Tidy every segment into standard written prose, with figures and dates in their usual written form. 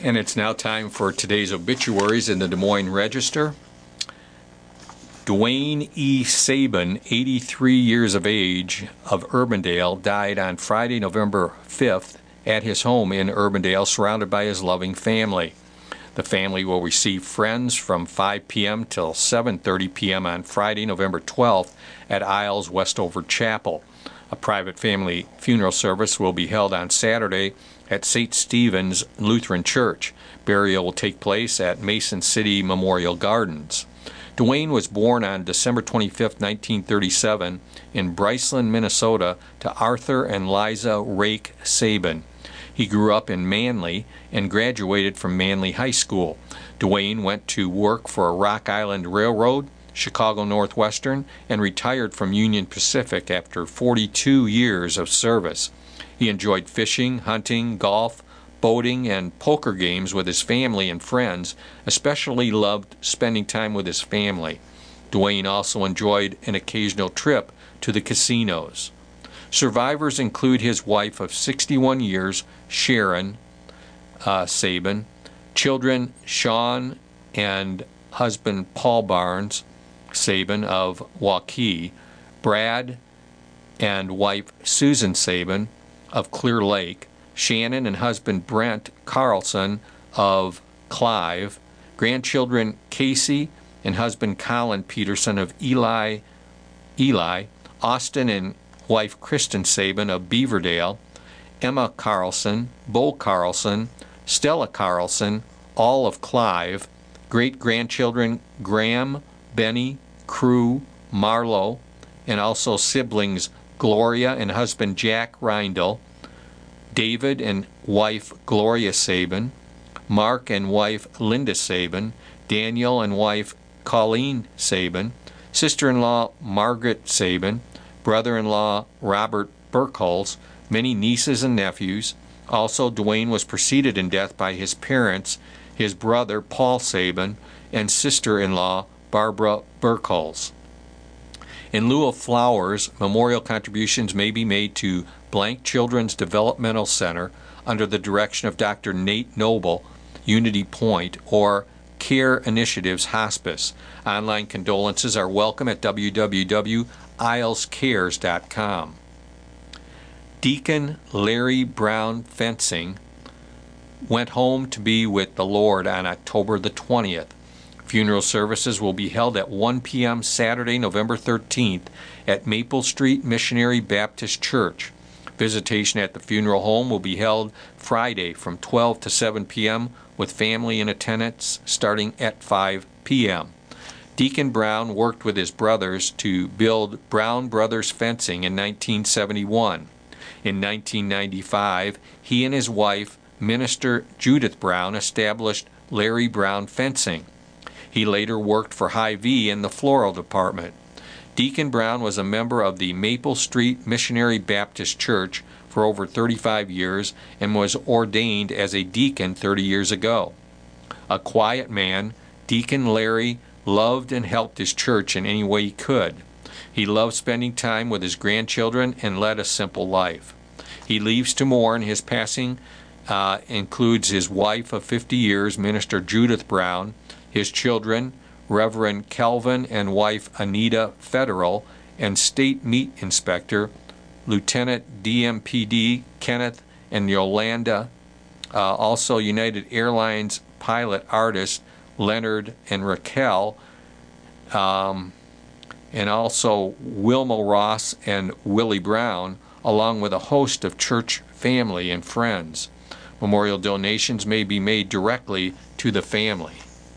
And it's now time for today's obituaries in the Des Moines Register. Dwayne E. Sabin, 83 years of age, of Urbandale, died on Friday, November 5th at his home in Urbandale, surrounded by his loving family. The family will receive friends from 5 p.m. till 7:30 p.m. on Friday, November 12th at Isles Westover Chapel. A private family funeral service will be held on Saturday at St. Stephen's Lutheran Church. Burial will take place at Mason City Memorial Gardens. Dwayne was born on December 25, 1937, in Bryceland, Minnesota, to Arthur and Liza Rake Sabin. He grew up in Manly and graduated from Manly High School. Dwayne went to work for Rock Island Railroad, Chicago Northwestern, and retired from Union Pacific after 42 years of service. He enjoyed fishing, hunting, golf, boating, and poker games with his family and friends, especially loved spending time with his family. Dwayne also enjoyed an occasional trip to the casinos. Survivors include his wife of 61 years, Sharon Sabin, children Sean and husband Paul Barnes Sabin of Waukee, Brad and wife Susan Sabin of Clear Lake, Shannon and husband Brent Carlson of Clive, grandchildren Casey and husband Colin Peterson of Eli, Austin and wife Kristen Sabin of Beaverdale, Emma Carlson, Bo Carlson, Stella Carlson, all of Clive, great-grandchildren Graham, Benny, Crew, Marlowe, and also siblings Gloria and husband Jack Reindl, David and wife Gloria Sabin, Mark and wife Linda Sabin, Daniel and wife Colleen Sabin, sister-in-law Margaret Sabin, brother-in-law Robert Burkholz, many nieces and nephews. Also, Dwayne was preceded in death by his parents, his brother Paul Sabin, and sister-in-law Barbara Burkholz. In lieu of flowers, memorial contributions may be made to Blank Children's Developmental Center under the direction of Dr. Nate Noble, Unity Point, or Care Initiatives Hospice. Online condolences are welcome at www.ilescares.com. Deacon Larry Brown Fencing went home to be with the Lord on October the 20th. Funeral services will be held at 1 p.m. Saturday, November 13th at Maple Street Missionary Baptist Church. Visitation at the funeral home will be held Friday from 12 to 7 p.m. with family in attendance starting at 5 p.m. Deacon Brown worked with his brothers to build Brown Brothers Fencing in 1971. In 1995, he and his wife, Minister Judith Brown, established Larry Brown Fencing. He later worked for Hy-Vee in the floral department. Deacon Brown was a member of the Maple Street Missionary Baptist Church for over 35 years and was ordained as a deacon 30 years ago. A quiet man, Deacon Larry loved and helped his church in any way he could. He loved spending time with his grandchildren and led a simple life. He leaves to mourn. His passing includes his wife of 50 years, Minister Judith Brown, his children, Reverend Kelvin and wife Anita Federal, and State Meat Inspector, Lieutenant DMPD Kenneth and Yolanda, also United Airlines pilot artist Leonard and Raquel, and also Wilma Ross and Willie Brown, along with a host of church family and friends. Memorial donations may be made directly to the family.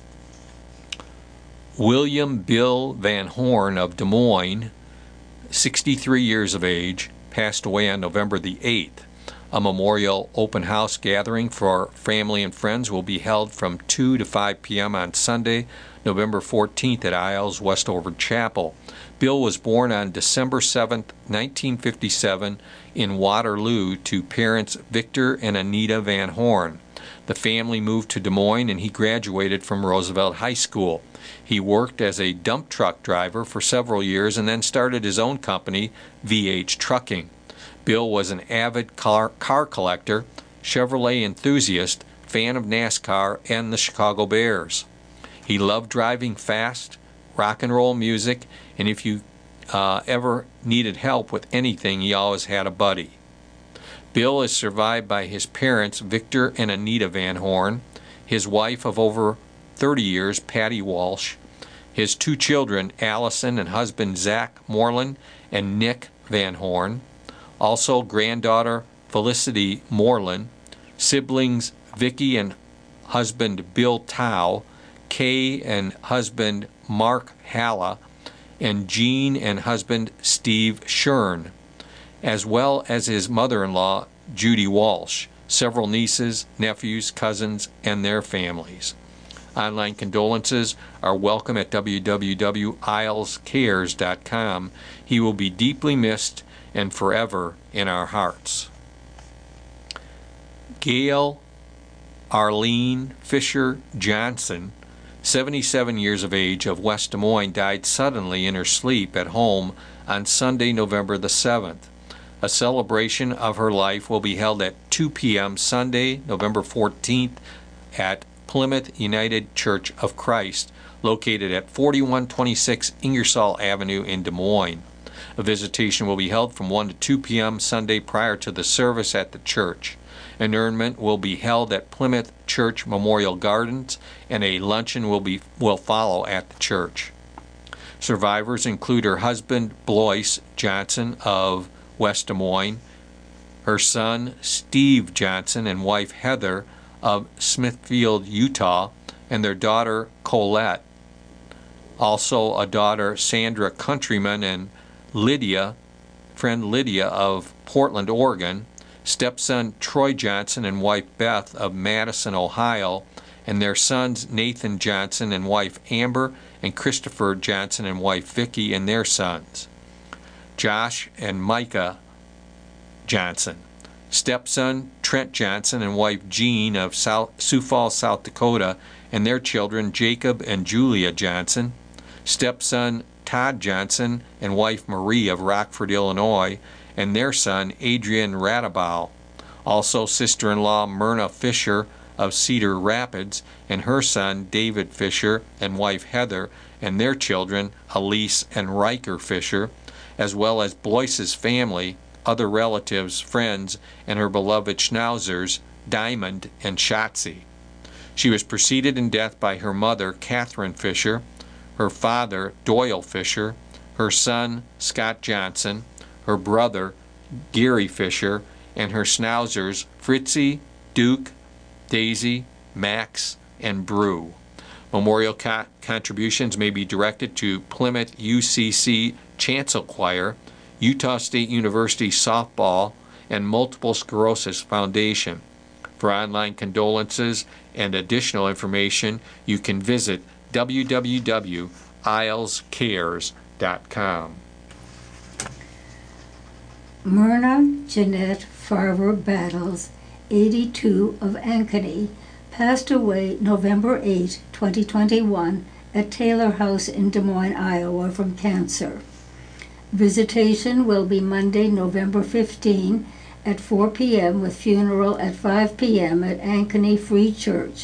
William Bill Van Horn of Des Moines, 63 years of age, passed away on November the 8th. A memorial open house gathering for family and friends will be held from 2 to 5 p.m. on Sunday, November 14th at Isles Westover Chapel. Bill was born on December 7, 1957 in Waterloo to parents Victor and Anita Van Horn. The family moved to Des Moines and he graduated from Roosevelt High School. He worked as a dump truck driver for several years and then started his own company, VH Trucking. Bill was an avid car collector, Chevrolet enthusiast, fan of NASCAR and the Chicago Bears. He loved driving fast, rock and roll music, and if you ever needed help with anything, he always had a buddy. Bill is survived by his parents, Victor and Anita Van Horn, his wife of over 30 years, Patty Walsh, his 2 children, Allison and husband Zach Moreland and Nick Van Horn, also granddaughter Felicity Moreland, siblings Vicky and husband Bill Tao, Kay and husband Mark Halla, and Jean and husband Steve Shern, as well as his mother-in-law Judy Walsh, several nieces, nephews, cousins, and their families. Online condolences are welcome at www.ilescares.com. He will be deeply missed and forever in our hearts. Gail Arlene Fisher Johnson, 77 years of age, of West Des Moines, died suddenly in her sleep at home on Sunday, November the 7th. A celebration of her life will be held at 2 p.m. Sunday, November 14th at Plymouth United Church of Christ, located at 4126 Ingersoll Avenue in Des Moines. A visitation will be held from 1 to 2 p.m. Sunday prior to the service at the church. Interment will be held at Plymouth Church Memorial Gardens, and a luncheon will follow at the church. Survivors include her husband, Blois Johnson of West Des Moines, her son, Steve Johnson, and wife, Heather, of Smithfield, Utah, and their daughter, Colette. Also a daughter, Sandra Countryman, and friend Lydia of Portland, Oregon, stepson Troy Johnson and wife Beth of Madison, Ohio, and their sons Nathan Johnson and wife Amber, and Christopher Johnson and wife Vicky and their sons. Josh and Micah Johnson. Stepson Trent Johnson and wife Jean of Sioux Falls, South Dakota, and their children Jacob and Julia Johnson. Stepson Todd Johnson and wife Marie of Rockford, Illinois, and their son Adrian Radabow. Also sister-in-law Myrna Fisher of Cedar Rapids, and her son David Fisher and wife Heather, and their children Elise and Riker Fisher, as well as Blois's family, other relatives, friends, and her beloved schnauzers, Diamond and Shotzi. She was preceded in death by her mother, Catherine Fisher, her father, Doyle Fisher, her son, Scott Johnson, her brother, Gary Fisher, and her schnauzers, Fritzy, Duke, Daisy, Max, and Brew. Memorial contributions may be directed to Plymouth UCC Chancel Choir, Utah State University Softball, and Multiple Sclerosis Foundation. For online condolences and additional information, you can visit www.ilescares.com. Myrna Jeanette Farver Battles, 82, of Ankeny, passed away November 8, 2021, at Taylor House in Des Moines, Iowa, from cancer. Visitation will be Monday, November 15 at 4 p.m. with funeral at 5 p.m. at Ankeny Free Church,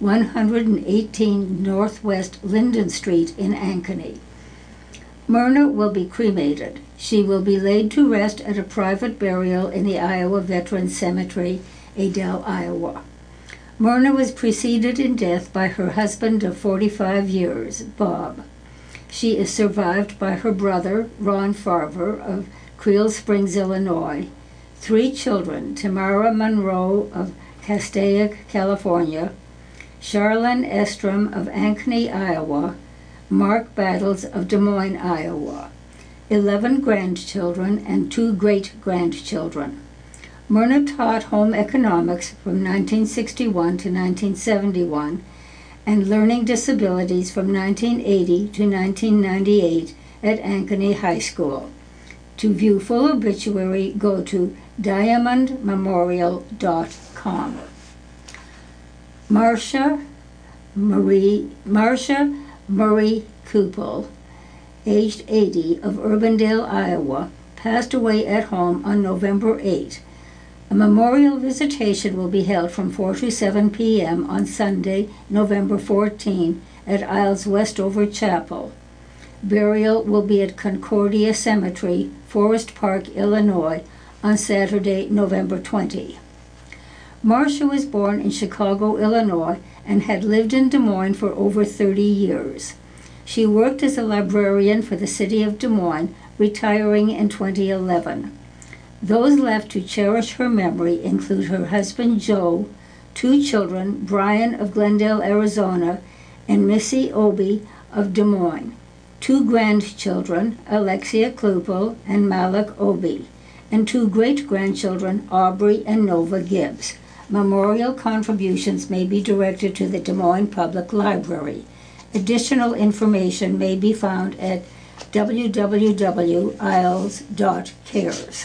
118 Northwest Linden Street in Ankeny. Myrna will be cremated. She will be laid to rest at a private burial in the Iowa Veterans Cemetery, Adel, Iowa. Myrna was preceded in death by her husband of 45 years, Bob. She is survived by her brother, Ron Farver, of Creel Springs, Illinois, 3 children, Tamara Monroe of Castaic, California, Charlene Estrom of Ankeny, Iowa, Mark Battles of Des Moines, Iowa, 11 grandchildren and 2 great-grandchildren. Myrna taught home economics from 1961 to 1971 and learning disabilities from 1980 to 1998 at Ankeny High School. To view full obituary, go to diamondmemorial.com. Marcia Marie Kupel, aged 80, of Urbandale, Iowa, passed away at home on November 8. A memorial visitation will be held from 4 to 7 p.m. on Sunday, November 14, at Isles Westover Chapel. Burial will be at Concordia Cemetery, Forest Park, Illinois, on Saturday, November 20. Marcia was born in Chicago, Illinois, and had lived in Des Moines for over 30 years. She worked as a librarian for the city of Des Moines, retiring in 2011. Those left to cherish her memory include her husband Joe, 2 children, Brian of Glendale, Arizona, and Missy Obi of Des Moines, 2 grandchildren, Alexia Klupel and Malak Obi, and 2 great-grandchildren, Aubrey and Nova Gibbs. Memorial contributions may be directed to the Des Moines Public Library. Additional information may be found at www.isles.cares.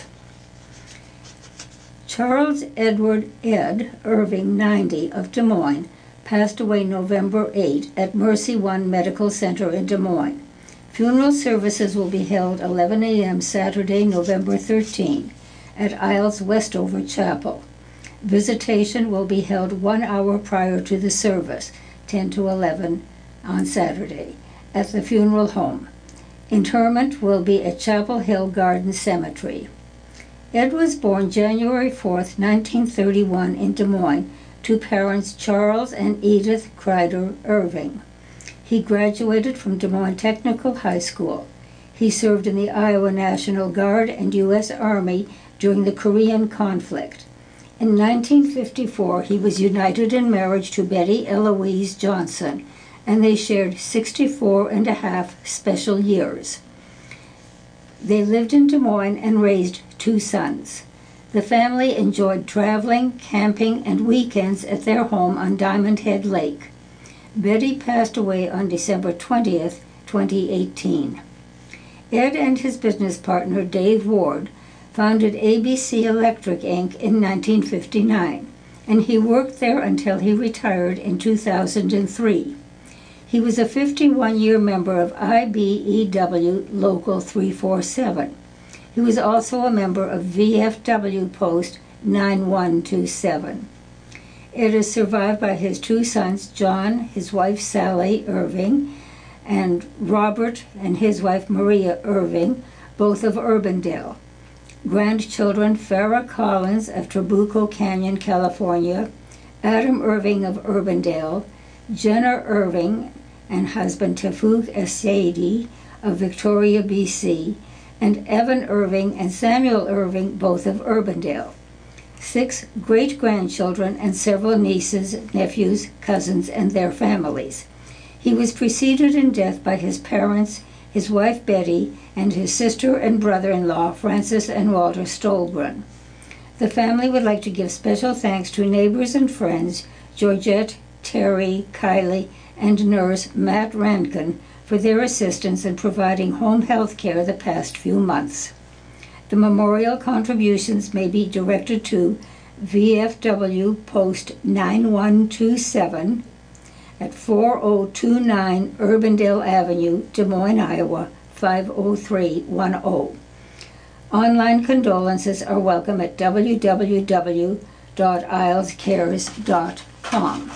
Charles Edward Ed Irving, 90, of Des Moines, passed away November 8 at Mercy One Medical Center in Des Moines. Funeral services will be held 11 a.m. Saturday, November 13, at Isles Westover Chapel. Visitation will be held 1 hour prior to the service, 10 to 11 on Saturday, at the funeral home. Interment will be at Chapel Hill Garden Cemetery. Ed was born January 4, 1931 in Des Moines to parents Charles and Edith Kreider Irving. He graduated from Des Moines Technical High School. He served in the Iowa National Guard and U.S. Army during the Korean conflict. In 1954, he was united in marriage to Betty Eloise Johnson, and they shared 64 and a half special years. They lived in Des Moines and raised 2 sons. The family enjoyed traveling, camping, and weekends at their home on Diamond Head Lake. Betty passed away on December 20th, 2018. Ed and his business partner, Dave Ward, founded ABC Electric, Inc. in 1959, and he worked there until he retired in 2003. He was a 51-year member of IBEW Local 347. He was also a member of VFW Post 9127. Ed is survived by his 2 sons, John, his wife Sally Irving, and Robert and his wife Maria Irving, both of Urbandale. Grandchildren Farrah Collins of Trabuco Canyon, California, Adam Irving of Urbandale, Jenna Irving and husband Tafuk Essaydi of Victoria, BC, and Evan Irving and Samuel Irving, both of Urbandale. 6 great-grandchildren and several nieces, nephews, cousins, and their families. He was preceded in death by his parents, his wife Betty, and his sister and brother-in-law, Francis and Walter Stolgren. The family would like to give special thanks to neighbors and friends, Georgette, Terry, Kylie, and nurse Matt Rankin, for their assistance in providing home health care the past few months. The memorial contributions may be directed to VFW Post 9127 at 4029 Urbandale Avenue, Des Moines, Iowa, 50310. Online condolences are welcome at www.ilescares.com.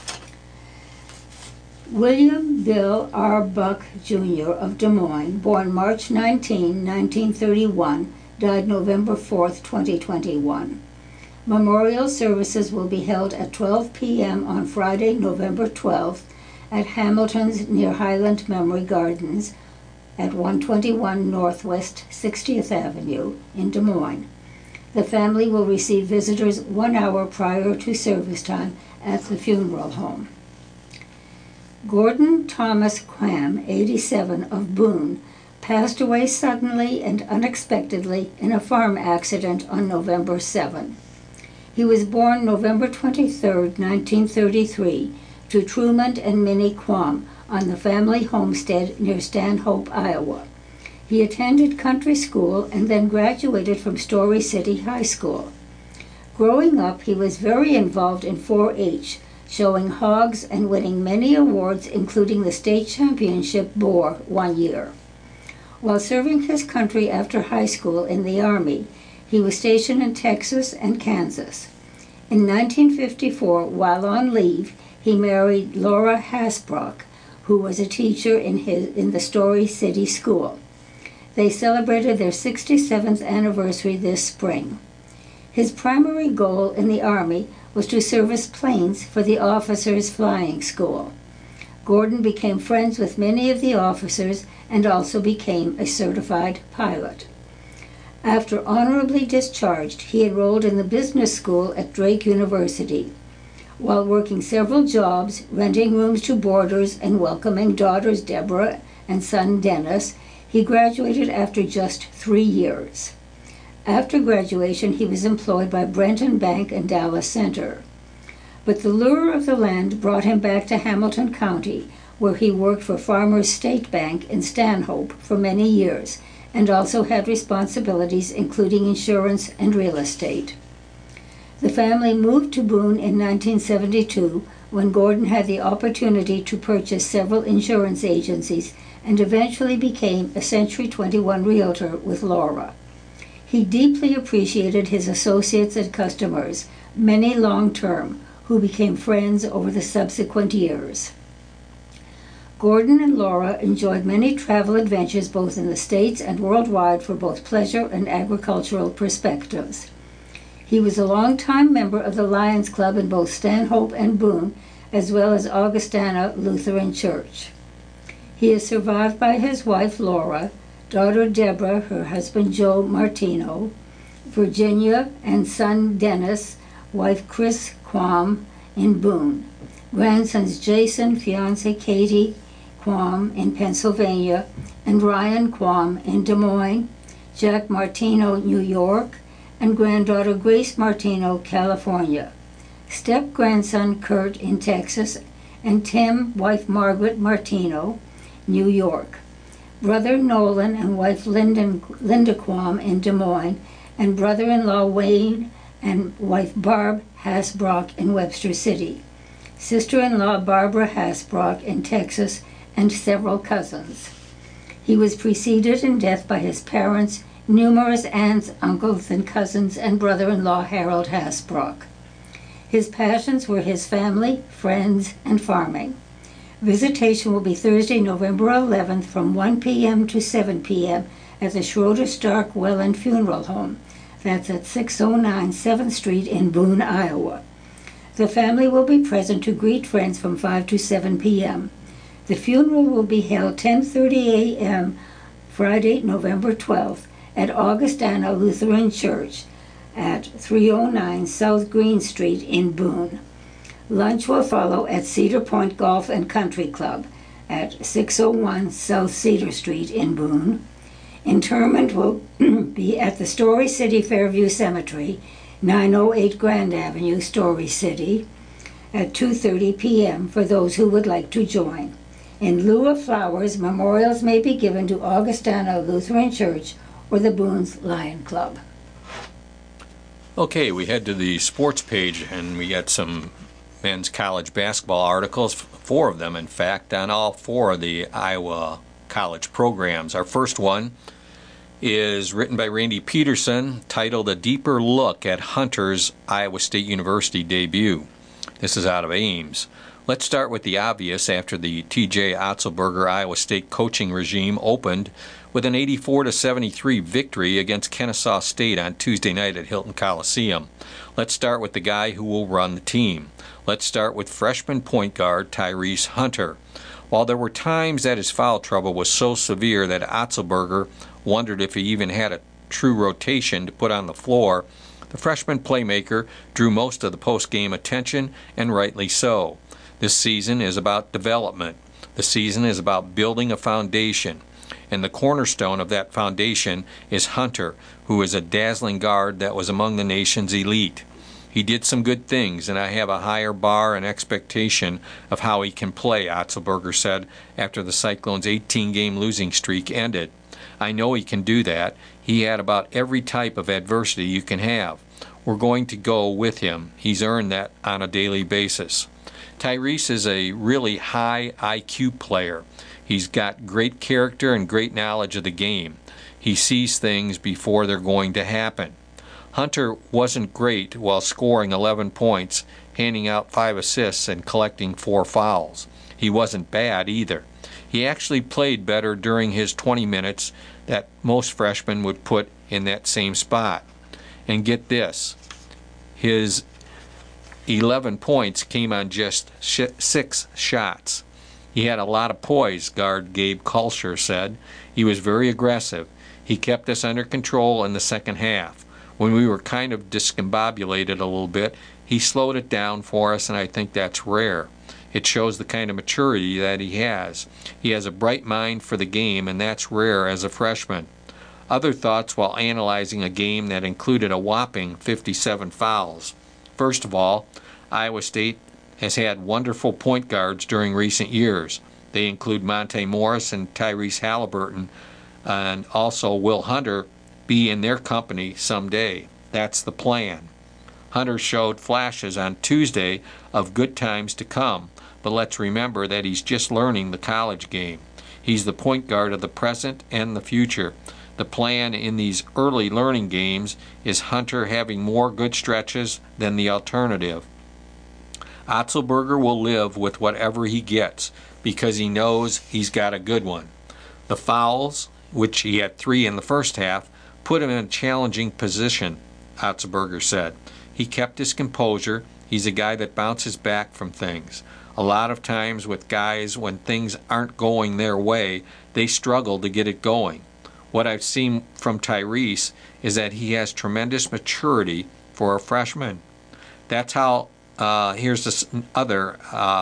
William Bill R. Buck, Jr. of Des Moines, born March 19, 1931, died November 4, 2021. Memorial services will be held at 12 p.m. on Friday, November 12th at Hamilton's near Highland Memory Gardens at 121 Northwest 60th Avenue in Des Moines. The family will receive visitors 1 hour prior to service time at the funeral home. Gordon Thomas Quam, 87, of Boone, passed away suddenly and unexpectedly in a farm accident on November 7. He was born November 23, 1933, to Truman and Minnie Quam on the family homestead near Stanhope, Iowa. He attended country school and then graduated from Story City High School. Growing up, he was very involved in 4-H, showing hogs and winning many awards, including the state championship boar one year. While serving his country after high school in the Army, He was stationed in Texas and Kansas. In 1954, while on leave, he married Laura Hasbrook, who was a teacher in the Story City School. They celebrated their 67th anniversary this spring. His primary goal in the Army was to service planes for the officers' flying school. Gordon became friends with many of the officers and also became a certified pilot. After honorably discharged, he enrolled in the business school at Drake University. While working several jobs, renting rooms to boarders and welcoming daughters Deborah and son Dennis, he graduated after just 3 years. After graduation, he was employed by Brenton Bank and Dallas Center. But the lure of the land brought him back to Hamilton County, where he worked for Farmers State Bank in Stanhope for many years, and also had responsibilities including insurance and real estate. The family moved to Boone in 1972 when Gordon had the opportunity to purchase several insurance agencies and eventually became a Century 21 realtor with Laura. He deeply appreciated his associates and customers, many long-term, who became friends over the subsequent years. Gordon and Laura enjoyed many travel adventures both in the States and worldwide for both pleasure and agricultural perspectives. He was a longtime member of the Lions Club in both Stanhope and Boone, as well as Augustana Lutheran Church. He is survived by his wife Laura, daughter Deborah, her husband Joe Martino, Virginia and son Dennis, wife Chris Quam in Boone, grandsons Jason, fiancée Katie Quam in Pennsylvania, and Ryan Quam in Des Moines, Jack Martino, New York, and granddaughter Grace Martino, California, step-grandson Kurt in Texas, and Tim, wife Margaret Martino, New York, brother Nolan and wife Linda Quam in Des Moines, and brother-in-law Wayne and wife Barb Hasbrook in Webster City, sister-in-law Barbara Hasbrook in Texas, and several cousins. He was preceded in death by his parents, numerous aunts, uncles, and cousins, and brother-in-law Harold Hasbrook. His passions were his family, friends, and farming. Visitation will be Thursday, November 11th from 1 p.m. to 7 p.m. at the Schroeder Stark Welland Funeral Home. That's at 609 7th Street in Boone, Iowa. The family will be present to greet friends from 5 to 7 p.m. The funeral will be held 10:30 a.m. Friday, November 12th at Augustana Lutheran Church at 309 South Green Street in Boone. Lunch will follow at Cedar Point Golf and Country Club at 601 South Cedar Street in Boone. Interment will be at the Story City Fairview Cemetery, 908 Grand Avenue, Story City, at 2:30 p.m. for those who would like to join. In lieu of flowers, memorials may be given to Augustana Lutheran Church or the Boone's Lion Club. Okay, we head to the sports page and we got some men's college basketball articles, 4 of them in fact, on all 4 of the Iowa college programs. Our first one is written by Randy Peterson, titled A Deeper Look at Hunter's Iowa State University Debut. This is out of Ames. Let's start with the obvious after the T.J. Otzelberger Iowa State coaching regime opened with an 84-73 victory against Kennesaw State on Tuesday night at Hilton Coliseum. Let's start with the guy who will run the team. Let's start with freshman point guard Tyrese Hunter. While there were times that his foul trouble was so severe that Otzelberger wondered if he even had a true rotation to put on the floor, the freshman playmaker drew most of the post-game attention, and rightly so. This season is about development. The season is about building a foundation. And the cornerstone of that foundation is Hunter, who is a dazzling guard that was among the nation's elite. He did some good things, and I have a higher bar and expectation of how he can play, Otzelberger said after the Cyclones' 18-game losing streak ended. I know he can do that. He had about every type of adversity you can have. We're going to go with him. He's earned that on a daily basis. Tyrese is a really high IQ player. He's got great character and great knowledge of the game. He sees things before they're going to happen. Hunter wasn't great while scoring 11 points, handing out 5 assists, and collecting 4 fouls. He wasn't bad either. He actually played better during his 20 minutes that most freshmen would put in that same spot. And get this, his 11 points came on just 6 shots. He had a lot of poise, guard Gabe Kulsher said. He was very aggressive. He kept us under control in the second half. When we were kind of discombobulated a little bit, he slowed it down for us, and I think that's rare. It shows the kind of maturity that he has. He has a bright mind for the game, and that's rare as a freshman. Other thoughts while analyzing a game that included a whopping 57 fouls. First of all, Iowa State has had wonderful point guards during recent years. They include Monte Morris and Tyrese Halliburton, and also will Hunter be in their company someday. That's the plan. Hunter showed flashes on Tuesday of good times to come, but let's remember that he's just learning the college game. He's the point guard of the present and the future. The plan in these early learning games is Hunter having more good stretches than the alternative. Otzelberger will live with whatever he gets because he knows he's got a good one. The fouls, which he had 3 in the first half, put him in a challenging position, Otzelberger said. He kept his composure. He's a guy that bounces back from things. A lot of times with guys, when things aren't going their way, they struggle to get it going. What I've seen from Tyrese is that he has tremendous maturity for a freshman. That's how, here's this other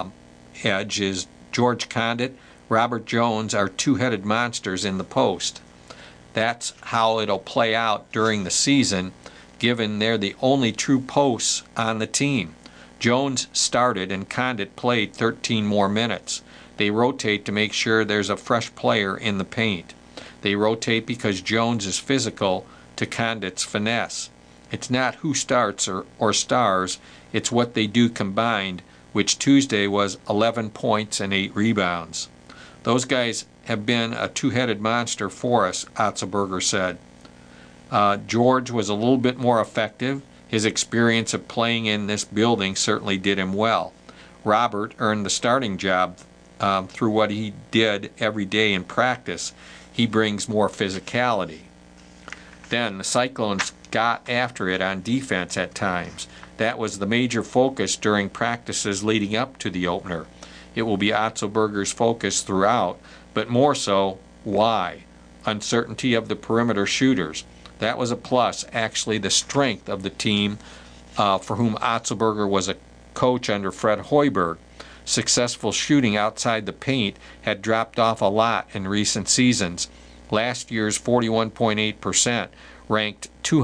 edge, is George Condit, Robert Jones are two-headed monsters in the post. That's how it'll play out during the season, given they're the only true posts on the team. Jones started and Condit played 13 more minutes. They rotate to make sure there's a fresh player in the paint. They rotate because Jones is physical to Condit's finesse. It's not who starts or stars, it's what they do combined, which Tuesday was 11 points and 8 rebounds. Those guys have been a two-headed monster for us, Otzelberger said. George was a little bit more effective. His experience of playing in this building certainly did him well. Robert earned the starting job through what he did every day in practice. He brings more physicality. Then the Cyclones got after it on defense at times. That was the major focus during practices leading up to the opener. It will be Otzelberger's focus throughout, but more so, why? Uncertainty of the perimeter shooters. That was a plus, actually the strength of the team for whom Otzelberger was a coach under Fred Hoiberg. Successful shooting outside the paint had dropped off a lot in recent seasons. Last year's 41.8% ranked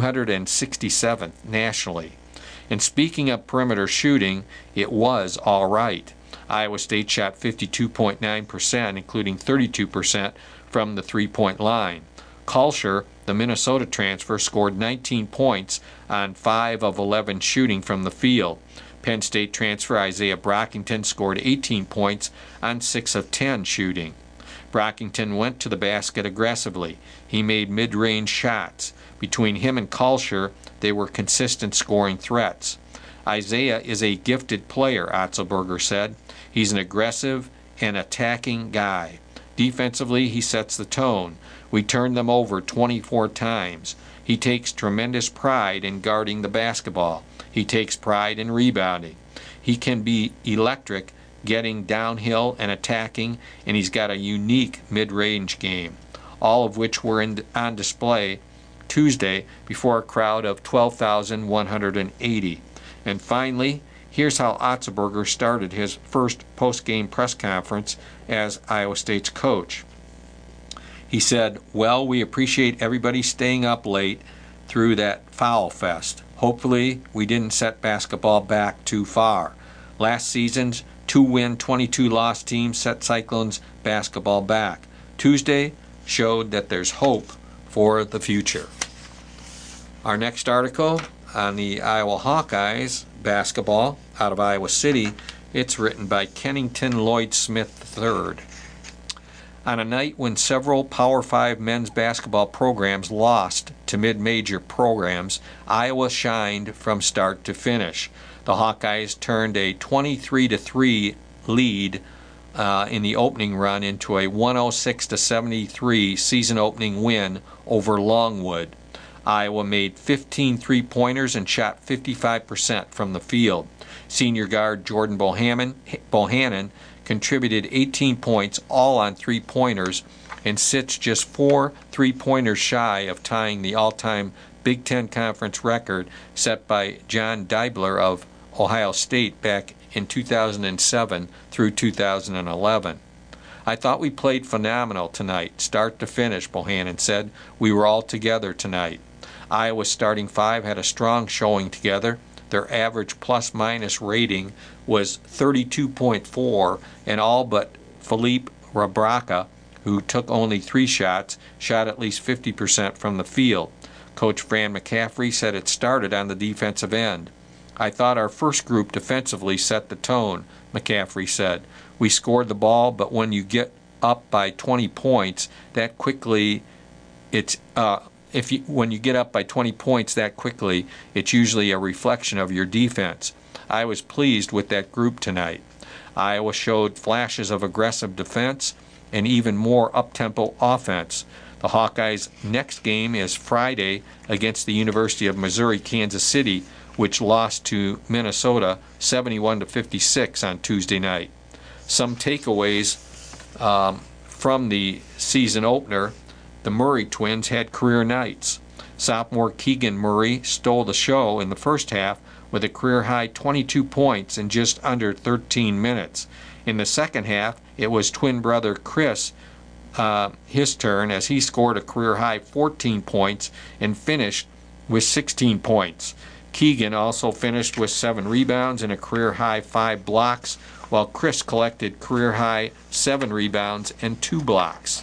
267th nationally. And speaking of perimeter shooting, it was all right. Iowa State shot 52.9%, including 32% from the three-point line. Kulsher, the Minnesota transfer, scored 19 points on 5 of 11 shooting from the field. Penn State transfer Isaiah Brockington scored 18 points on 6 of 10 shooting. Brockington went to the basket aggressively. He made mid-range shots. Between him and Kulsher, they were consistent scoring threats. Isaiah is a gifted player, Otzelberger said. He's an aggressive and attacking guy. Defensively, he sets the tone. We turned them over 24 times. He takes tremendous pride in guarding the basketball. He takes pride in rebounding. He can be electric, getting downhill and attacking, and he's got a unique mid-range game, all of which were on display Tuesday before a crowd of 12,180. And finally, here's how Otzelberger started his first post-game press conference as Iowa State's coach. He said, "Well, we appreciate everybody staying up late through that foul fest. Hopefully, we didn't set basketball back too far. Last season's 2-win, 22-loss team set Cyclones basketball back. Tuesday showed that there's hope for the future." Our next article on the Iowa Hawkeyes basketball out of Iowa City, it's written by Kennington Lloyd Smith III. On a night when several Power 5 men's basketball programs lost to mid-major programs, Iowa shined from start to finish. The Hawkeyes turned a 23-3 lead in the opening run into a 106-73 season-opening win over Longwood. Iowa made 15 three-pointers and shot 55% from the field. Senior guard Jordan Bohannon contributed 18 points, all on three-pointers, and sits just 4 three-pointers shy of tying the all-time Big Ten Conference record set by John Deibler of Ohio State back in 2007 through 2011. I thought we played phenomenal tonight, start to finish, Bohannon said. We were all together tonight. Iowa's starting five had a strong showing together. Their average plus-minus rating was 32.4, and all but Philippe Rabraca, who took only 3 shots, shot at least 50% from the field. Coach Fran McCaffery said it started on the defensive end. I thought our first group defensively set the tone, McCaffery said. We scored the ball, but when you get up by 20 points, that quickly when you get up by 20 points that quickly, it's usually a reflection of your defense. I was pleased with that group tonight. Iowa showed flashes of aggressive defense and even more up-tempo offense. The Hawkeyes' next game is Friday against the University of Missouri-Kansas City, which lost to Minnesota 71-56 on Tuesday night. Some takeaways from the season opener: the Murray twins had career nights. Sophomore Keegan Murray stole the show in the first half with a career-high 22 points in just under 13 minutes. In the second half, it was twin brother Chris his turn, as he scored a career-high 14 points and finished with 16 points. Keegan also finished with 7 rebounds and a career-high 5 blocks, while Chris collected career-high 7 rebounds and 2 blocks.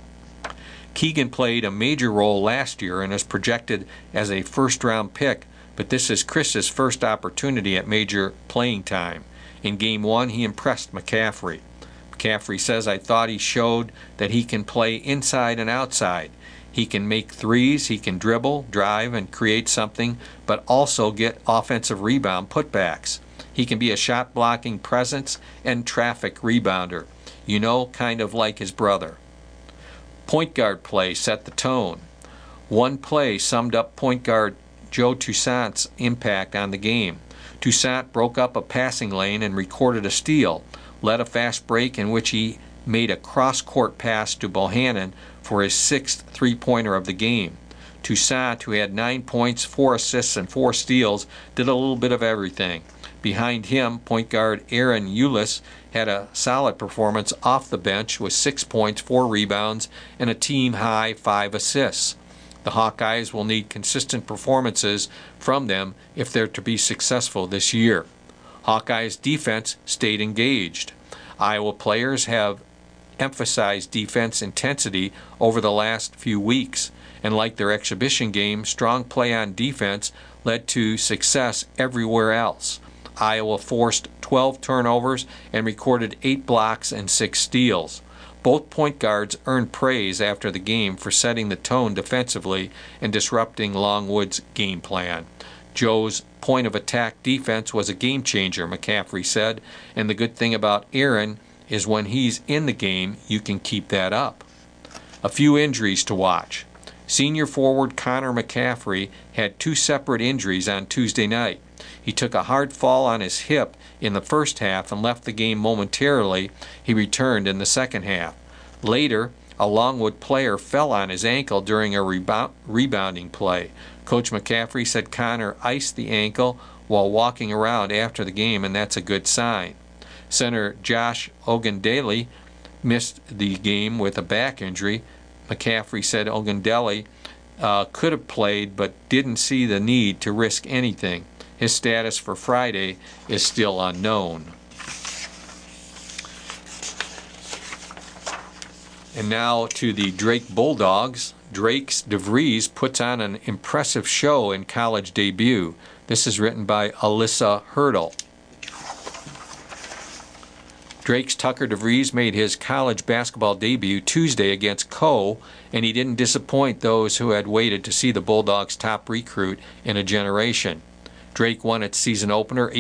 Keegan played a major role last year and is projected as a first-round pick, but this is Chris's first opportunity at major playing time. In Game 1, he impressed McCaffery. McCaffery says, I thought he showed that he can play inside and outside. He can make threes, he can dribble, drive, and create something, but also get offensive rebound putbacks. He can be a shot-blocking presence and traffic rebounder. You know, kind of like his brother. Point guard play set the tone. One play summed up point guard Joe Toussaint's impact on the game. Toussaint broke up a passing lane and recorded a steal, led a fast break in which he made a cross-court pass to Bohannon for his 6th three-pointer of the game. Toussaint, who had 9 points, 4 assists, and 4 steals, did a little bit of everything. Behind him, point guard Aaron Ulis had a solid performance off the bench with 6 points, 4 rebounds, and a team-high 5 assists. The Hawkeyes will need consistent performances from them if they're to be successful this year. Hawkeyes' defense stayed engaged. Iowa players have emphasized defense intensity over the last few weeks, and like their exhibition game, strong play on defense led to success everywhere else. Iowa forced 12 turnovers and recorded 8 blocks and 6 steals. Both point guards earned praise after the game for setting the tone defensively and disrupting Longwood's game plan. Joe's point-of-attack defense was a game-changer, McCaffery said, and the good thing about Aaron is when he's in the game, you can keep that up. A few injuries to watch. Senior forward Connor McCaffery had 2 separate injuries on Tuesday night. He took a hard fall on his hip in the first half and left the game momentarily. He returned in the second half. Later, a Longwood player fell on his ankle during a rebounding play. Coach McCaffery said Connor iced the ankle while walking around after the game, and that's a good sign. Center Josh Ogundele missed the game with a back injury. McCaffery said Ogundele could have played but didn't see the need to risk anything. His status for Friday is still unknown. And now to the Drake Bulldogs. Drake's DeVries puts on an impressive show in college debut. This is written by Alyssa Hurdle. Drake's Tucker DeVries made his college basketball debut Tuesday against Coe, and he didn't disappoint those who had waited to see the Bulldogs' top recruit in a generation. Drake won its season opener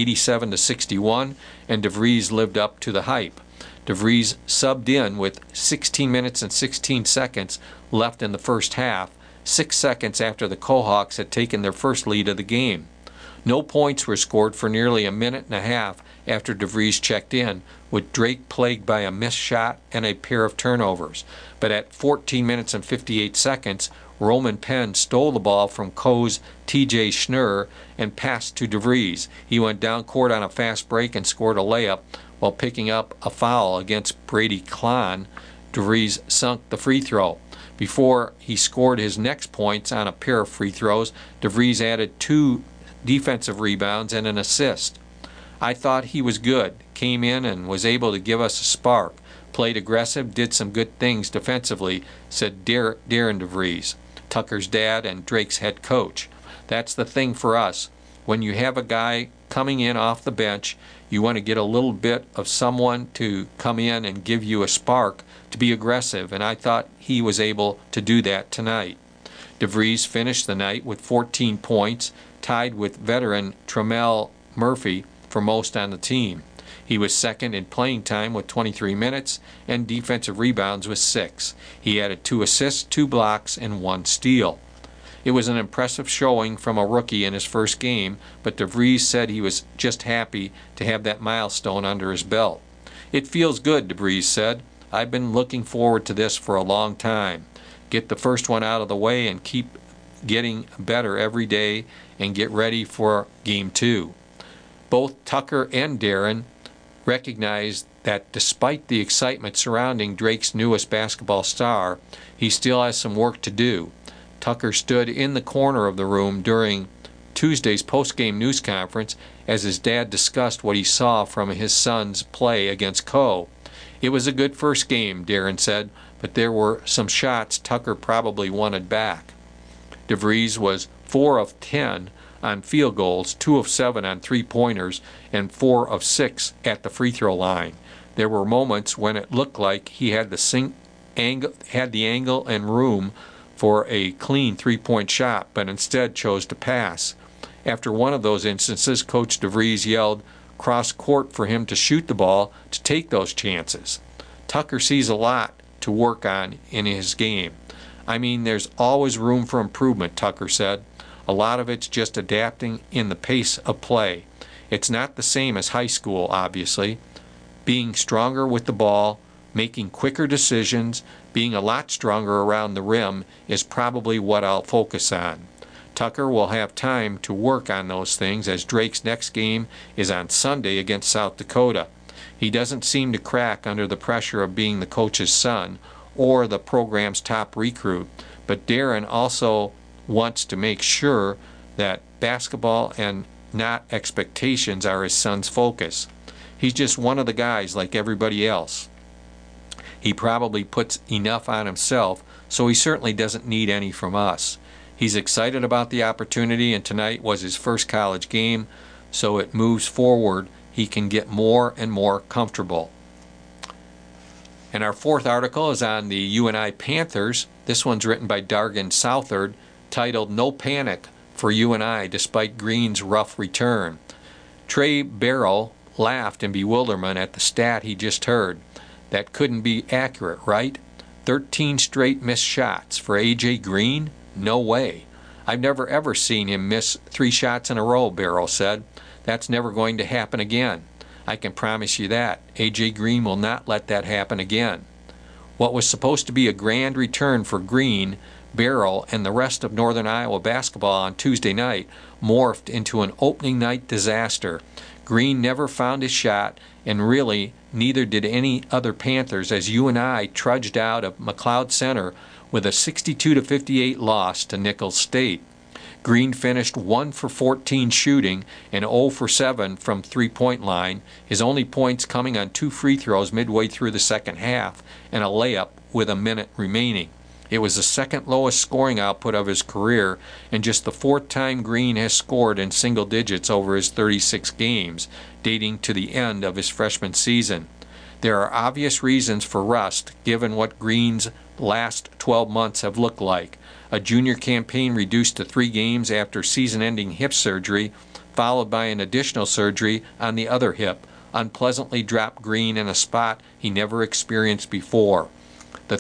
87-61, and DeVries lived up to the hype. DeVries subbed in with 16 minutes and 16 seconds left in the first half, 6 seconds after the Cohawks had taken their first lead of the game. No points were scored for nearly a minute and a half after DeVries checked in, with Drake plagued by a missed shot and a pair of turnovers. But at 14 minutes and 58 seconds, Roman Penn stole the ball from Coe's T.J. Schnurr and passed to DeVries. He went down court on a fast break and scored a layup while picking up a foul against Brady Klahn. DeVries sunk the free throw. Before he scored his next points on a pair of free throws, DeVries added 2 defensive rebounds and an assist. I thought he was good, came in and was able to give us a spark, played aggressive, did some good things defensively, said Darren DeVries, Tucker's dad and Drake's head coach. That's the thing for us. When you have a guy coming in off the bench, you want to get a little bit of someone to come in and give you a spark to be aggressive, and I thought he was able to do that tonight. DeVries finished the night with 14 points, tied with veteran Tremel Murphy for most on the team. He was second in playing time with 23 minutes and defensive rebounds with 6. He added 2 assists, 2 blocks, and 1 steal. It was an impressive showing from a rookie in his first game, but DeVries said he was just happy to have that milestone under his belt. It feels good, DeVries said. I've been looking forward to this for a long time. Get the first one out of the way and keep getting better every day and get ready for Game 2. Both Tucker and Darren recognized that despite the excitement surrounding Drake's newest basketball star, he still has some work to do. Tucker stood in the corner of the room during Tuesday's post-game news conference as his dad discussed what he saw from his son's play against Coe. It was a good first game, Darren said, but there were some shots Tucker probably wanted back. DeVries was 4 of 10 on field goals, 2 of 7 on three-pointers, and 4 of 6 at the free throw line. There were moments when it looked like he had the angle and room for a clean three-point shot, but instead chose to pass. After one of those instances, Coach DeVries yelled cross court for him to shoot the ball to take those chances. Tucker sees a lot to work on in his game. I mean, there's always room for improvement, Tucker said. A lot of it's just adapting in the pace of play. It's not the same as high school, obviously. Being stronger with the ball, making quicker decisions, being a lot stronger around the rim is probably what I'll focus on. Tucker will have time to work on those things as Drake's next game is on Sunday against South Dakota. He doesn't seem to crack under the pressure of being the coach's son or the program's top recruit, but Darren also wants to make sure that basketball and not expectations are his son's focus. He's just one of the guys like everybody else. He probably puts enough on himself, so he certainly doesn't need any from us. He's excited about the opportunity, and tonight was his first college game, so it moves forward. He can get more and more comfortable. And our fourth article is on the UNI Panthers. This one's written by Dargan Southard, titled No Panic for UNI Despite Green's Rough Return. Trey Barrow laughed in bewilderment at the stat he just heard. That couldn't be accurate, right? 13 straight missed shots for A.J. Green? No way. I've never ever seen him miss 3 shots in a row, Barrow said. That's never going to happen again. I can promise you that. A.J. Green will not let that happen again. What was supposed to be a grand return for Green, Barrow, and the rest of Northern Iowa basketball on Tuesday night morphed into an opening night disaster. Green never found his shot, and really neither did any other Panthers as UNI trudged out of McLeod Center with a 62-58 loss to Nicholls State. Green finished 1 for 14 shooting and 0 for 7 from three-point line, his only points coming on 2 free throws midway through the second half and a layup with a minute remaining. It was the second lowest scoring output of his career and just the 4th time Green has scored in single digits over his 36 games, dating to the end of his freshman season. There are obvious reasons for rust, given what Green's last 12 months have looked like. A junior campaign reduced to 3 games after season-ending hip surgery, followed by an additional surgery on the other hip, unpleasantly dropped Green in a spot he never experienced before. The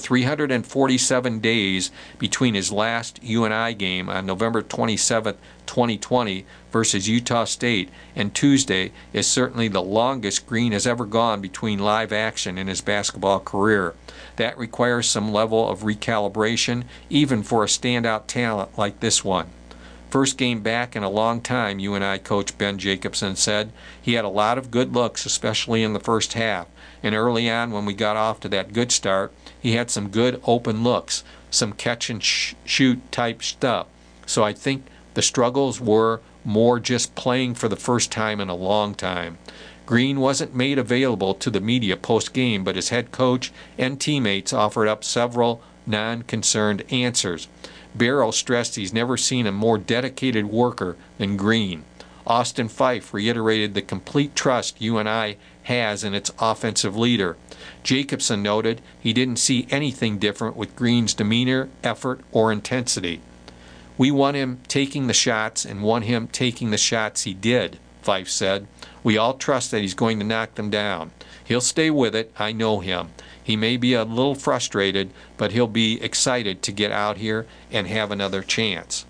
347 days between his last UNI game on November 27, 2020 versus Utah State and Tuesday is certainly the longest Green has ever gone between live action in his basketball career. That requires some level of recalibration, even for a standout talent like this one. First game back in a long time, UNI coach Ben Jacobson said. He had a lot of good looks, especially in the first half. And early on, when we got off to that good start, he had some good open looks, some catch and shoot type stuff. So I think the struggles were more just playing for the first time in a long time. Green wasn't made available to the media post-game, but his head coach and teammates offered up several non-concerned answers. Barrow stressed he's never seen a more dedicated worker than Green. Austin Fife reiterated the complete trust UNI has in its offensive leader. Jacobson noted he didn't see anything different with Green's demeanor, effort, or intensity. We want him taking the shots and want him taking the shots he did, Fife said. We all trust that he's going to knock them down. He'll stay with it, I know him. He may be a little frustrated, but he'll be excited to get out here and have another chance.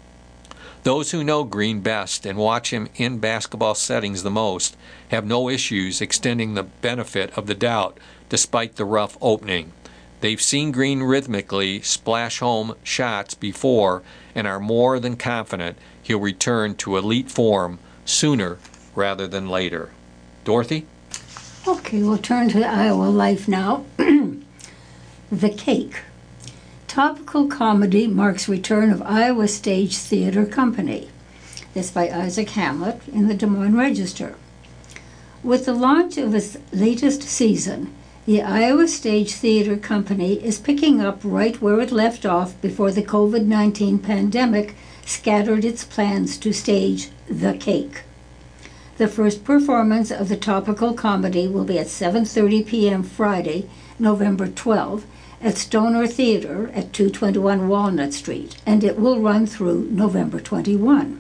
Those who know Green best and watch him in basketball settings the most have no issues extending the benefit of the doubt despite the rough opening. They've seen Green rhythmically splash home shots before and are more than confident he'll return to elite form sooner rather than later. Dorothy? Okay, we'll turn to Iowa Life now. The Cake. Topical comedy marks return of Iowa Stage Theater Company. This by Isaac Hamlet in the Des Moines Register. With the launch of its latest season, the Iowa Stage Theater Company is picking up right where it left off before the COVID-19 pandemic scattered its plans to stage The Cake. The first performance of the topical comedy will be at 7:30 p.m. Friday, November 12, at Stoner Theater at 221 Walnut Street, and it will run through November 21.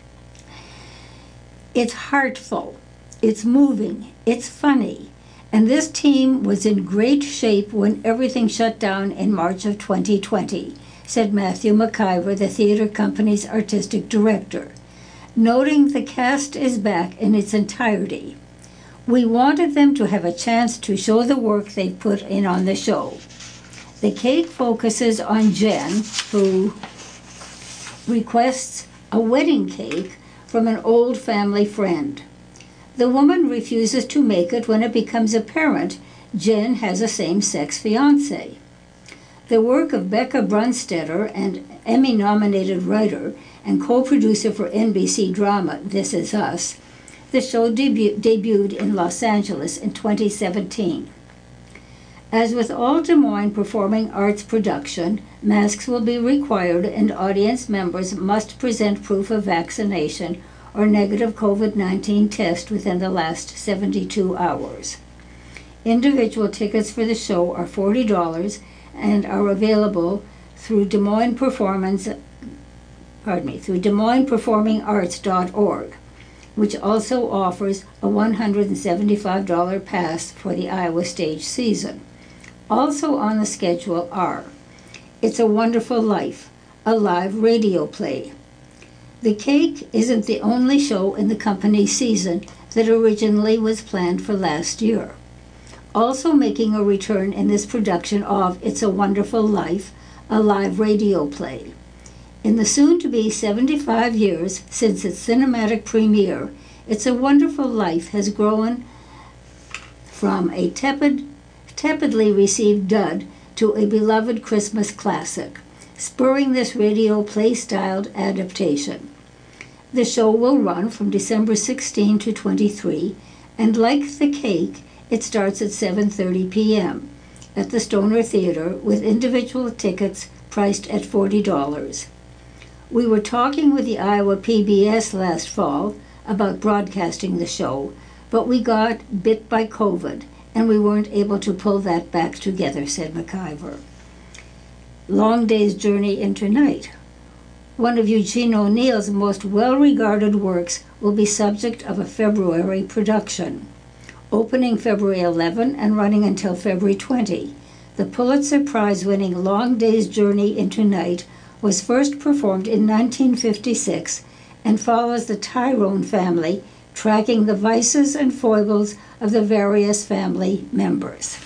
It's heartful, it's moving, it's funny, and this team was in great shape when everything shut down in March of 2020, said Matthew McIver, the theater company's artistic director, noting the cast is back in its entirety. We wanted them to have a chance to show the work they've put in on the show. The Cake focuses on Jen, who requests a wedding cake from an old family friend. The woman refuses to make it when it becomes apparent Jen has a same-sex fiancé. The work of Becca Brunstetter, an Emmy-nominated writer and co-producer for NBC drama This Is Us, the show debuted in Los Angeles in 2017. As with all Des Moines performing arts production, masks will be required and audience members must present proof of vaccination or negative COVID-19 test within the last 72 hours. Individual tickets for the show are $40 and are available through Des Moines DesMoinesPerformingArts.org, which also offers a $175 pass for the Iowa Stage season. Also on the schedule are It's a Wonderful Life, a live radio play. The Cake isn't the only show in the company's season that originally was planned for last year. Also making a return in this production of It's a Wonderful Life, a live radio play. In the soon-to-be 75 years since its cinematic premiere, It's a Wonderful Life has grown from a tepidly received dud to a beloved Christmas classic, spurring this radio play-styled adaptation. The show will run from December 16 to 23, and like The Cake, it starts at 7:30 p.m. at the Stoner Theater with individual tickets priced at $40. We were talking with the Iowa PBS last fall about broadcasting the show, but we got bit by COVID and we weren't able to pull that back together, said McIver. Long Day's Journey into Night. One of Eugene O'Neill's most well-regarded works will be subject of a February production. Opening February 11 and running until February 20, the Pulitzer Prize-winning Long Day's Journey into Night was first performed in 1956 and follows the Tyrone family, tracking the vices and foibles of the various family members.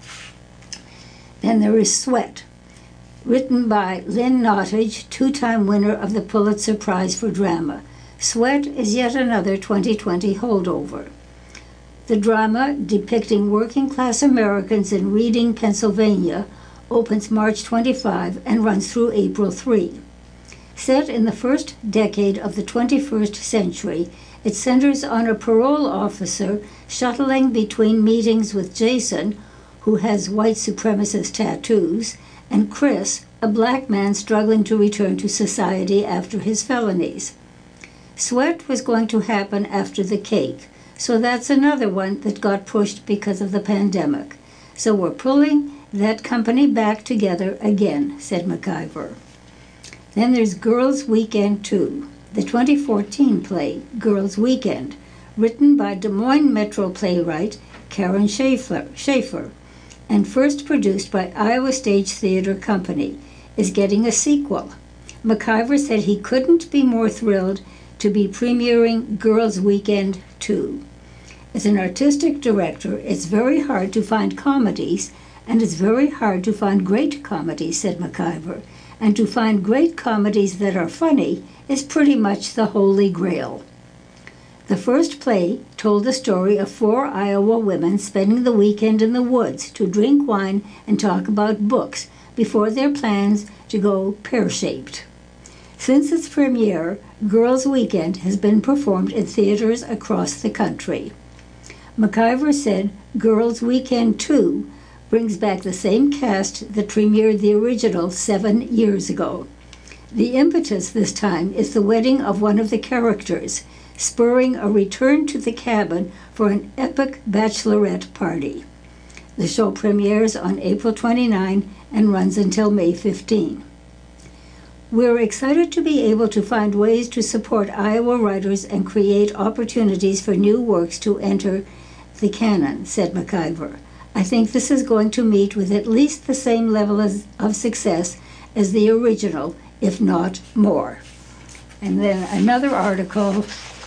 Then there is Sweat, written by Lynn Nottage, two-time winner of the Pulitzer Prize for Drama. Sweat is yet another 2020 holdover. The drama, depicting working-class Americans in Reading, Pennsylvania, opens March 25 and runs through April 3. Set in the first decade of the 21st century, it centers on a parole officer shuttling between meetings with Jason, who has white supremacist tattoos, and Chris, a black man struggling to return to society after his felonies. Sweat was going to happen after The Cake, so that's another one that got pushed because of the pandemic. So we're pulling that company back together again, said McIver. Then there's Girls' Weekend 2, the 2014 play Girls' Weekend, written by Des Moines Metro playwright Karen Schaefer, and first produced by Iowa Stage Theater Company, is getting a sequel. McIver said he couldn't be more thrilled to be premiering Girls' Weekend 2. As an artistic director, it's very hard to find comedies, and it's very hard to find great comedies, said McIver. And to find great comedies that are funny is pretty much the holy grail. The first play told the story of 4 Iowa women spending the weekend in the woods to drink wine and talk about books before their plans to go pear-shaped. Since its premiere, Girls' Weekend has been performed in theaters across the country. McIver said Girls' Weekend 2 brings back the same cast that premiered the original 7 years ago. The impetus this time is the wedding of one of the characters, spurring a return to the cabin for an epic bachelorette party. The show premieres on April 29 and runs until May 15. We're excited to be able to find ways to support Iowa writers and create opportunities for new works to enter the canon, said McIver. I think this is going to meet with at least the same level of success as the original, if not more. And then another article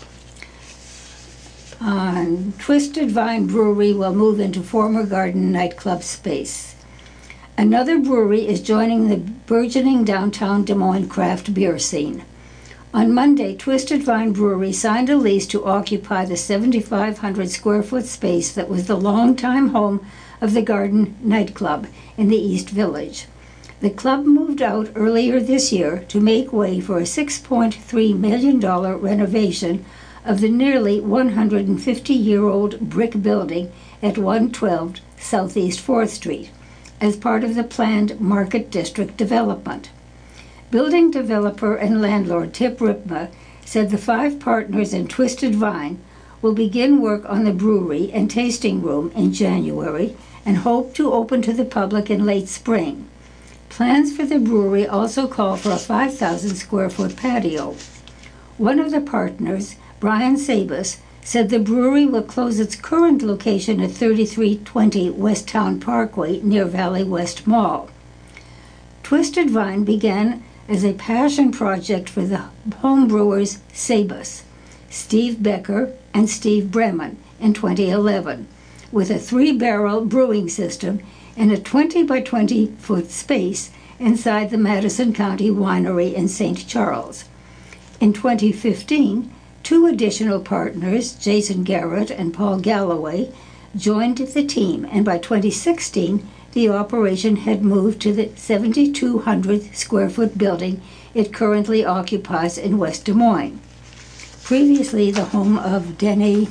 on Twisted Vine Brewery will move into former Garden nightclub space. Another brewery is joining the burgeoning downtown Des Moines craft beer scene. On Monday, Twisted Vine Brewery signed a lease to occupy the 7,500 square foot space that was the longtime home of the Garden nightclub in the East Village. The club moved out earlier this year to make way for a $6.3 million renovation of the nearly 150-year-old brick building at 112 Southeast 4th Street as part of the planned Market District development. Building developer and landlord Tip Ripma said the 5 partners in Twisted Vine will begin work on the brewery and tasting room in January and hope to open to the public in late spring. Plans for the brewery also call for a 5,000 square foot patio. One of the partners, Brian Sabus, said the brewery will close its current location at 3320 West Town Parkway near Valley West Mall. Twisted Vine began as a passion project for the homebrewers Sabus, Steve Becker, and Steve Bremen in 2011, with a 3-barrel brewing system in a 20 by 20 foot space inside the Madison County Winery in St. Charles. In 2015, 2 additional partners, Jason Garrett and Paul Galloway, joined the team, and by 2016, the operation had moved to the 7,200 square foot building it currently occupies in West Des Moines. Previously the home of Denny,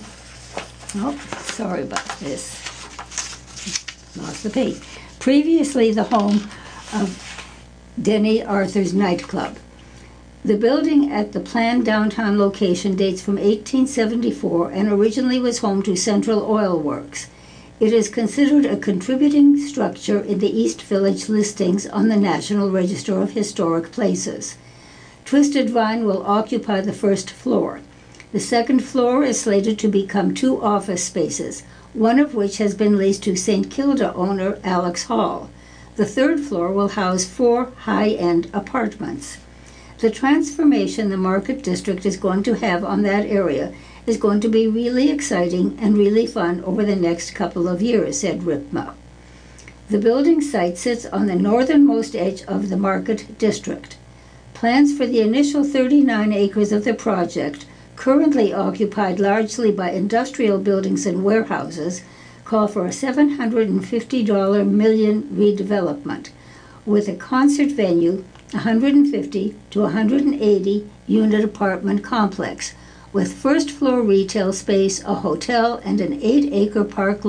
sorry about this, lost the page. Previously the home of Denny Arthur's nightclub. The building at the planned downtown location dates from 1874 and originally was home to Central Oil Works. It is considered a contributing structure in the East Village listings on the National Register of Historic Places. Twisted Vine will occupy the first floor. The second floor is slated to become 2 office spaces, one of which has been leased to St. Kilda owner Alex Hall. The third floor will house 4 high-end apartments. The transformation the Market District is going to have on that area is going to be really exciting and really fun over the next couple of years, said Ripma. The building site sits on the northernmost edge of the Market District. Plans for the initial 39 acres of the project, currently occupied largely by industrial buildings and warehouses, call for a $750 million redevelopment, with a concert venue, 150 to 180 unit apartment complex, with first floor retail space, a hotel, and an 8-acre park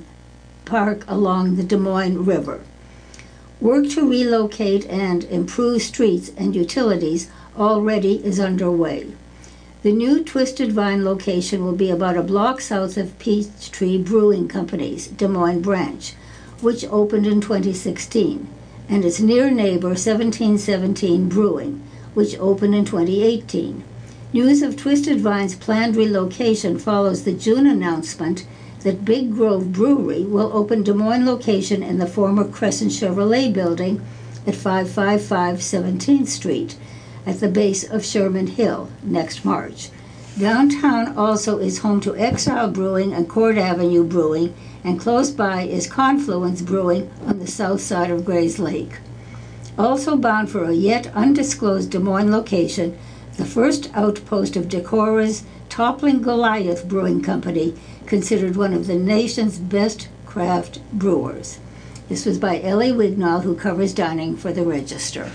along the Des Moines River. Work to relocate and improve streets and utilities already is underway. The new Twisted Vine location will be about a block south of Peachtree Brewing Company's Des Moines branch, which opened in 2016, and its near neighbor 1717 Brewing, which opened in 2018. News of Twisted Vine's planned relocation follows the June announcement that Big Grove Brewery will open Des Moines location in the former Crescent Chevrolet building at 555 17th Street at the base of Sherman Hill next March. Downtown also is home to Exile Brewing and Court Avenue Brewing, and close by is Confluence Brewing on the south side of Grays Lake. Also bound for a yet undisclosed Des Moines location, the first outpost of Decora's Toppling Goliath Brewing Company, considered one of the nation's best craft brewers. This was by Ellie Wignall, who covers dining for the Register.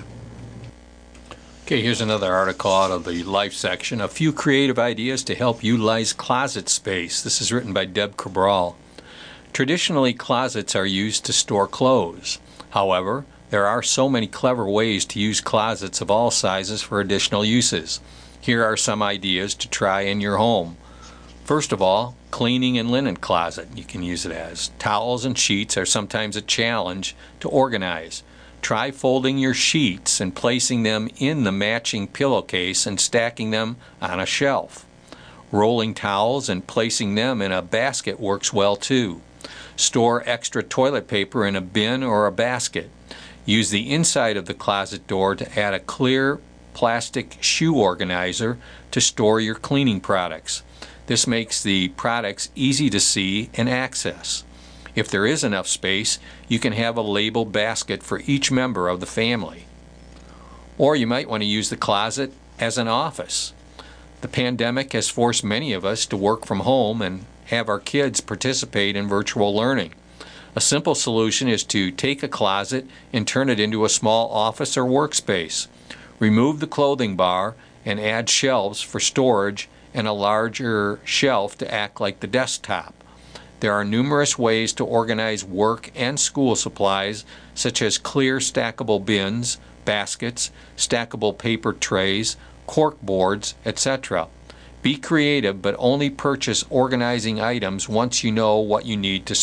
Okay, here's another article out of the Life section. A few creative ideas to help utilize closet space. This is written by Deb Cabral. Traditionally, closets are used to store clothes. However, there are so many clever ways to use closets of all sizes for additional uses. Here are some ideas to try in your home. First of all, cleaning and linen closet. You can use it as. Towels and sheets are sometimes a challenge to organize. Try folding your sheets and placing them in the matching pillowcase and stacking them on a shelf. Rolling towels and placing them in a basket works well too. Store extra toilet paper in a bin or a basket. Use the inside of the closet door to add a clear plastic shoe organizer to store your cleaning products. This makes the products easy to see and access. If there is enough space, you can have a labeled basket for each member of the family. Or you might want to use the closet as an office. The pandemic has forced many of us to work from home and have our kids participate in virtual learning. A simple solution is to take a closet and turn it into a small office or workspace. Remove the clothing bar and add shelves for storage and a larger shelf to act like the desktop. There are numerous ways to organize work and school supplies, such as clear stackable bins, baskets, stackable paper trays, cork boards, etc. Be creative, but only purchase organizing items once you know what you need to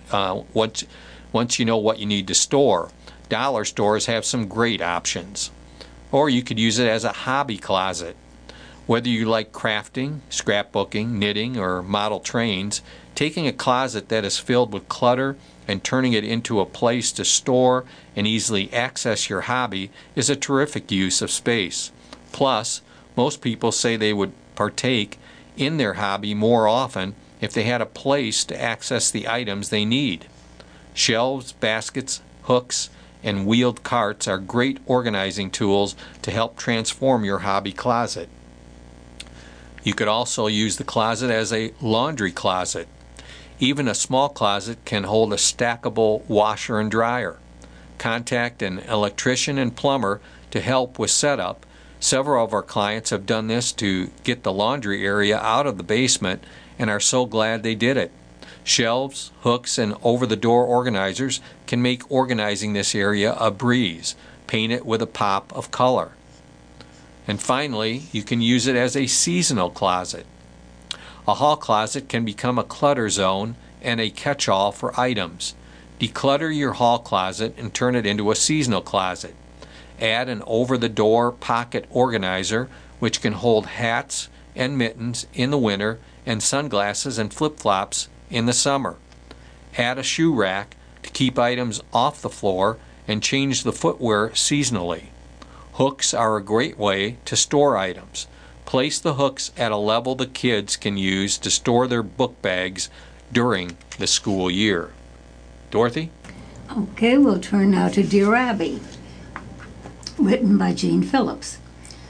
store. Dollar stores have some great options. Or you could use it as a hobby closet. Whether you like crafting, scrapbooking, knitting, or model trains, taking a closet that is filled with clutter and turning it into a place to store and easily access your hobby is a terrific use of space. Plus, most people say they would partake in their hobby more often if they had a place to access the items they need. Shelves, baskets, hooks, and wheeled carts are great organizing tools to help transform your hobby closet. You could also use the closet as a laundry closet. Even a small closet can hold a stackable washer and dryer. Contact an electrician and plumber to help with setup. Several of our clients have done this to get the laundry area out of the basement and are so glad they did it. Shelves, hooks, and over-the-door organizers can make organizing this area a breeze. Paint it with a pop of color. And finally, you can use it as a seasonal closet. A hall closet can become a clutter zone and a catch-all for items. Declutter your hall closet and turn it into a seasonal closet. Add an over-the-door pocket organizer which can hold hats and mittens in the winter and sunglasses and flip-flops in the summer. Add a shoe rack to keep items off the floor and change the footwear seasonally. Hooks are a great way to store items. Place the hooks at a level the kids can use to store their book bags during the school year. Dorothy? Okay, we'll turn now to Dear Abby, written by Jean Phillips.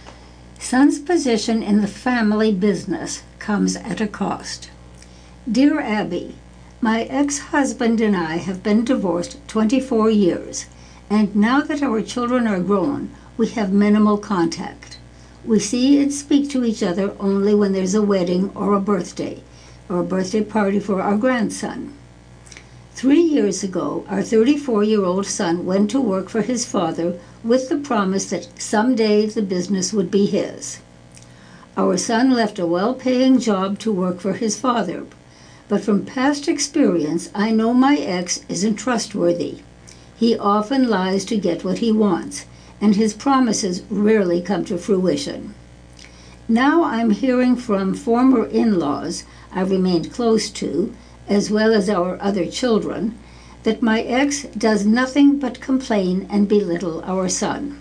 Son's position in the family business comes at a cost. Dear Abby, my ex-husband and I have been divorced 24 years, and now that our children are grown, we have minimal contact. We see and speak to each other only when there's a wedding or a birthday party for our grandson. 3 years ago, our 34-year-old son went to work for his father with the promise that someday the business would be his. Our son left a well-paying job to work for his father, but from past experience, I know my ex isn't trustworthy. He often lies to get what he wants, and his promises rarely come to fruition. Now I'm hearing from former in-laws I remained close to, as well as our other children, that my ex does nothing but complain and belittle our son.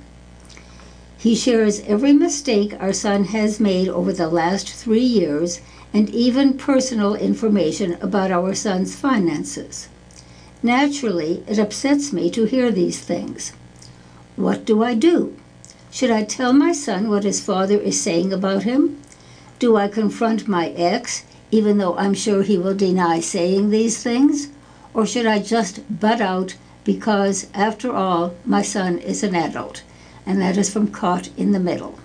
He shares every mistake our son has made over the last 3 years and even personal information about our son's finances. Naturally, it upsets me to hear these things. What do I do? Should I tell my son what his father is saying about him? Do I confront my ex, even though I'm sure he will deny saying these things? Or should I just butt out because, after all, my son is an adult? And that is from Caught in the Middle.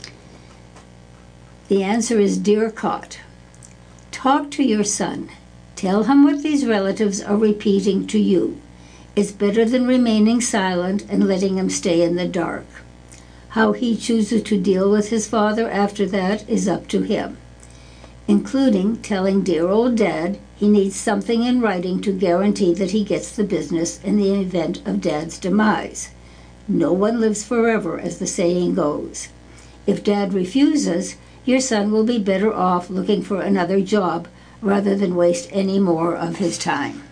The answer is, Dear Caught, talk to your son. Tell him what these relatives are repeating to you. It's better than remaining silent and letting him stay in the dark. How he chooses to deal with his father after that is up to him, including telling dear old Dad he needs something in writing to guarantee that he gets the business in the event of Dad's demise. No one lives forever, as the saying goes. If Dad refuses, your son will be better off looking for another job rather than waste any more of his time.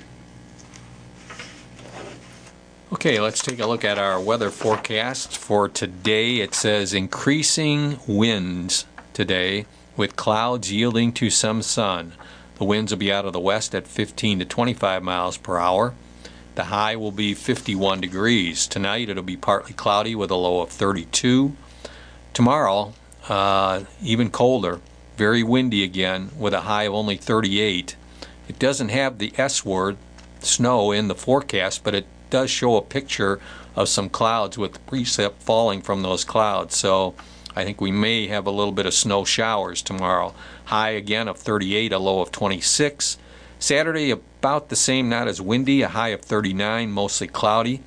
Okay, let's take a look at our weather forecast for today. It says increasing winds today with clouds yielding to some sun. The winds will be out of the west at 15 to 25 miles per hour. The high will be 51 degrees. Tonight it'll be partly cloudy with a low of 32. Tomorrow, even colder, very windy again with a high of only 38. It doesn't have the S word, snow, in the forecast, but it does show a picture of some clouds with precip falling from those clouds. So I think we may have a little bit of snow showers tomorrow. High again of 38, a low of 26. Saturday about the same, not as windy, a high of 39, mostly cloudy.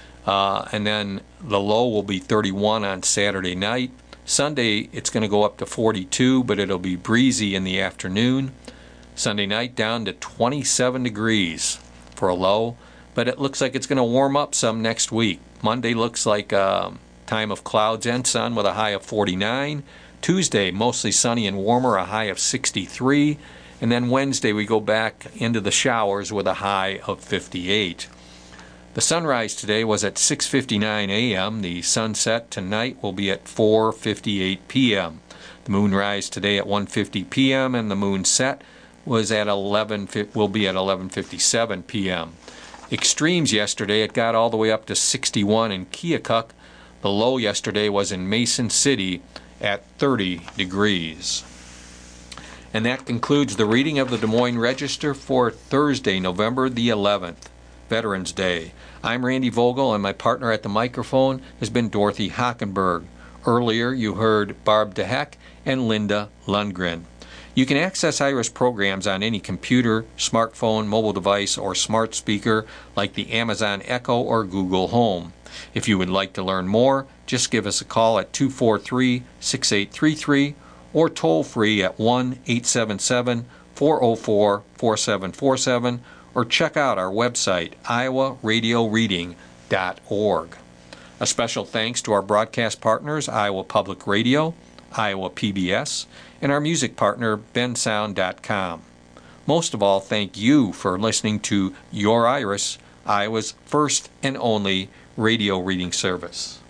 And then the low will be 31 on Saturday night. Sunday it's going to go up to 42, but it'll be breezy in the afternoon. Sunday night down to 27 degrees for a low, but it looks like it's going to warm up some next week. Monday looks like a time of clouds and sun with a high of 49. Tuesday mostly sunny and warmer, a high of 63. And then Wednesday we go back into the showers with a high of 58. The sunrise today was at 6:59 a.m. The sunset tonight will be at 4:58 p.m. The moonrise today at 1:50 p.m. and the moon set was at will be at 11:57 p.m. Extremes yesterday, it got all the way up to 61 in Keokuk. The low yesterday was in Mason City at 30 degrees. And that concludes the reading of the Des Moines Register for Thursday, November the 11th, Veterans Day. I'm Randy Vogel, and my partner at the microphone has been Dorothy Hockenberg. Earlier, you heard Barb DeHeck and Linda Lundgren. You can access Iris programs on any computer, smartphone, mobile device, or smart speaker like the Amazon Echo or Google Home. If you would like to learn more, just give us a call at 243-6833 or toll free at 1-877 404-4747 or check out our website, iowaradioreading.org. A special thanks to our broadcast partners, Iowa Public Radio, Iowa PBS, and our music partner, bensound.com. Most of all, thank you for listening to Your Iris, Iowa's first and only radio reading service.